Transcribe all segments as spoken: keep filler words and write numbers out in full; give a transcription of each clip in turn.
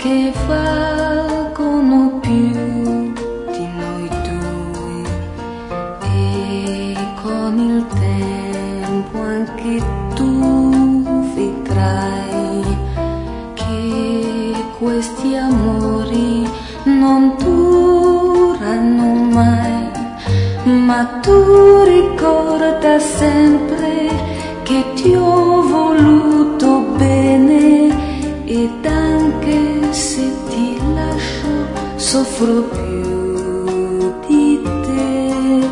che valgono più di noi due, e con il tempo anche tu vedrai che questi amori non durano mai, ma tu ricorda sempre che ti ho voluto bene, ed anche se ti lascio soffro più di te.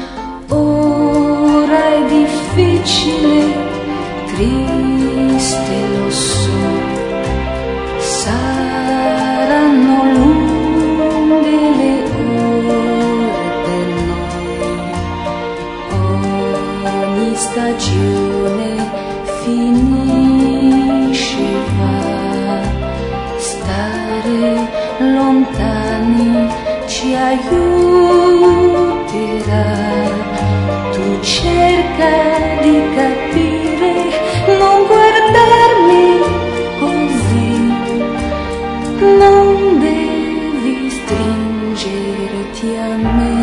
Ora è difficile, triste lo so, saranno lunghe le ore per noi, ogni stagione finisce, va, stare lontani ci aiuterà. Tu cerca di capire, non guardarmi così, non devi stringerti a me.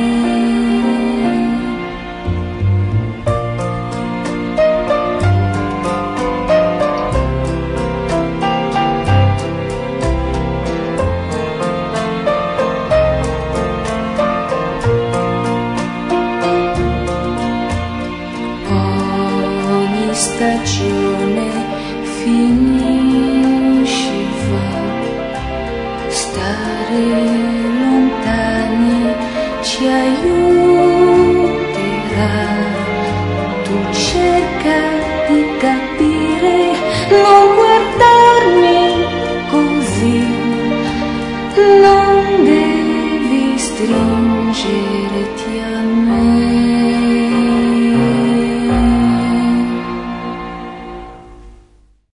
Stagione finisce, va, stare lontani ci aiuterà. Tu cerca di capire, non guardarmi così, non devi stringerti a me.